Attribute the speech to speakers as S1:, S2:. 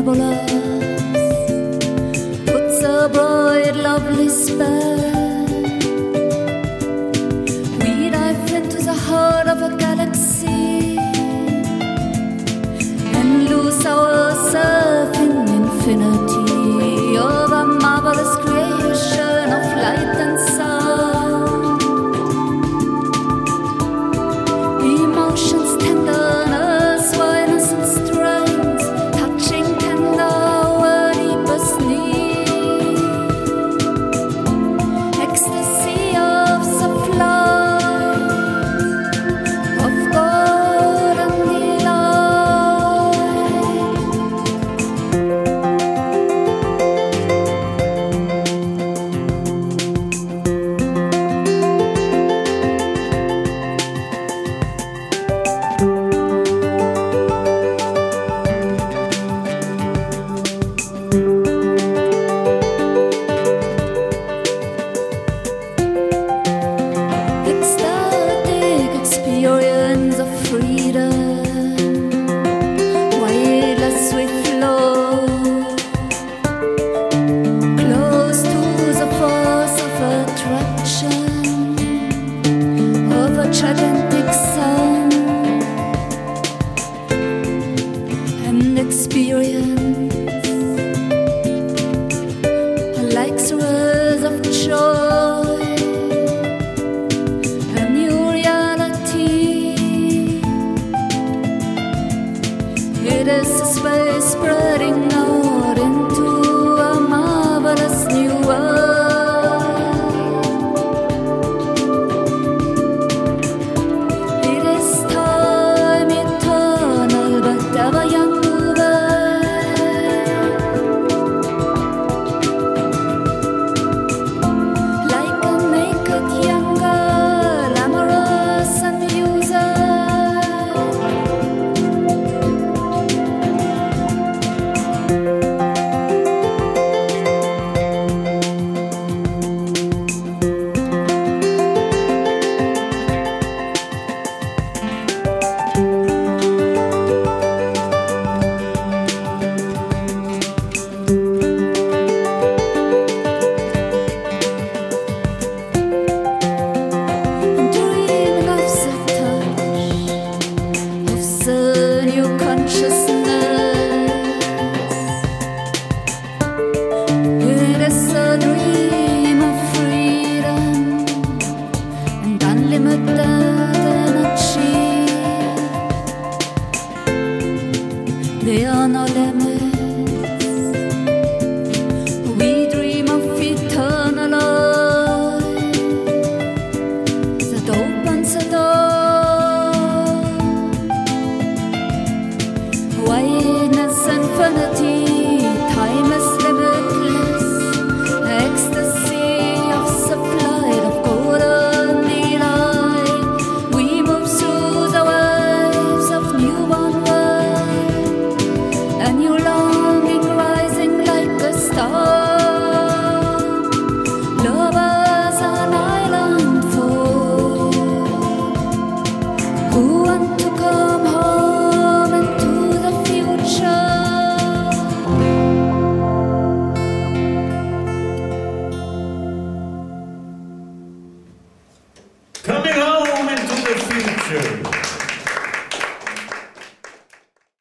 S1: nebulous, puts a bright, lovely spell. We dive into the heart of a galaxy and lose ourselves in infinity of a marvelous creation of light and sound. Emotions, tenderness, wideness and strength, touching tender our deepest need. Ecstasy of the flight of God and delight. Ecstatic experience of freedom, weightless we flow, close to the force of attraction of a gigantic sun, and experience like thrills of joy. A new reality. It is a space spreading out into a marvelous new world. It is time eternal, but ever younger. Like a naked young girl, amorous and music.